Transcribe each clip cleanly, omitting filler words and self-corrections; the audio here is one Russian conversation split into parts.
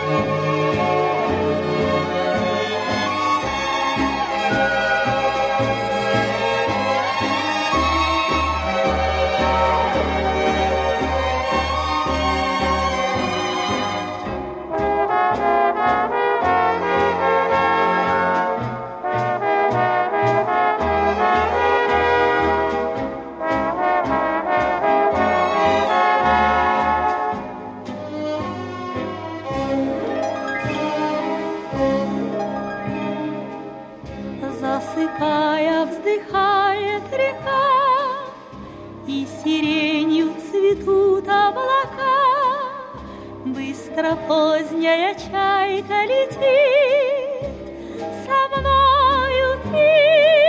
Засыпая, вздыхает река, и сиренью цветут облака. Быстро поздняя чайка летит, со мною ты.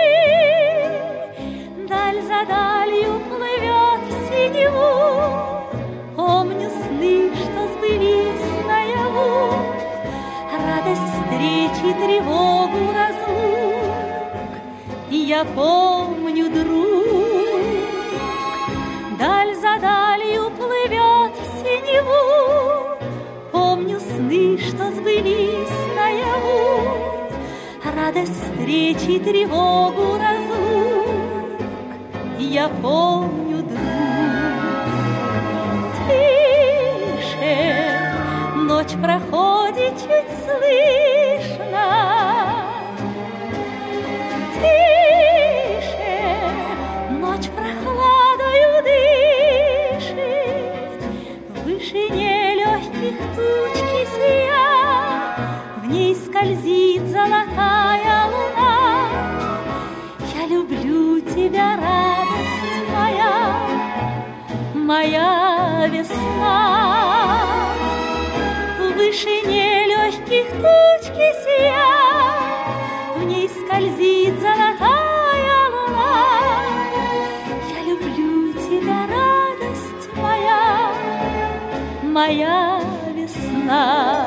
Даль за далью плывет в синеву, помню сны, что сбылись наяву. Радость встречи, тревогу, разлук, я помню, друг. Даль за далью плывет в синеву, помню сны, что сбылись наяву. Радость встречи, тревогу, разлук, я помню, друг. Тише, ночь проходит чуть слышно. Тише, ночь прохладою дышит, в вышине легких тучки сия, в ней скользит золотая луна. Я люблю тебя, радость моя, моя весна. В вышине легких тучки сия, в ней скользит золотая луна. Я люблю тебя, радость моя, моя весна.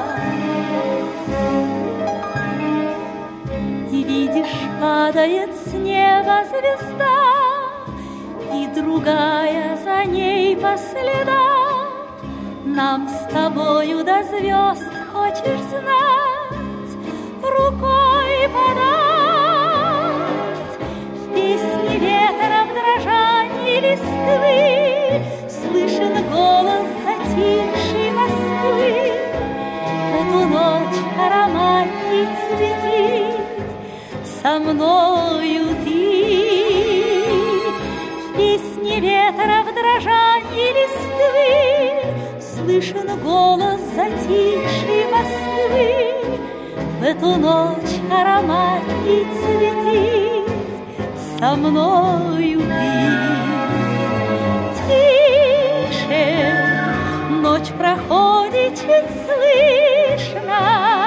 И видишь, падает с неба звезда, и другая за ней по следам. Нам с тобою до звезд, хочешь знать, рукой подать. В песне ветра, в дрожании листвы слышен голос затихшей Москвы. В эту ночь ароматней цветы, со мною ты. В песне ветра, в дрожании листвы слышен голос затихшей Москвы. В эту ночь ароматней цветы, со мною ты. Тише, ночь проходит чуть слышно.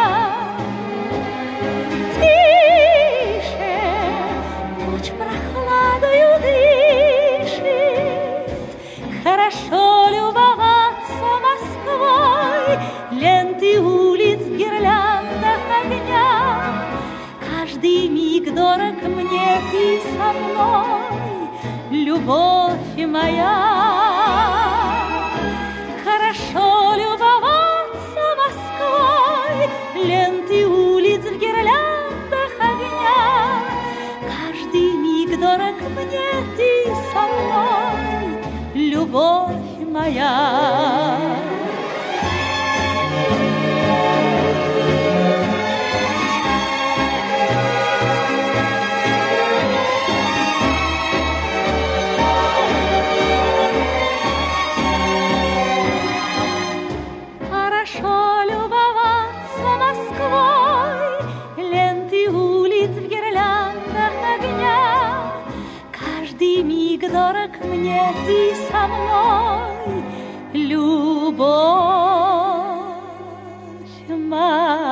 Тише, ночь прохладою дышит. Хорошо любоваться Москвой, ленты улиц, гирляндах огня. Каждый миг дорог мне, ты со мной, любовь моя. Хорошо любоваться Москвой, ленты улиц в гирляндах огня. Каждый миг дорог мне, ты со мной, любовь моя. Хорошо любоваться Москвой, ленты улиц в гирляндах огня. Каждый миг дорог мне, ты со мной, любовь моя.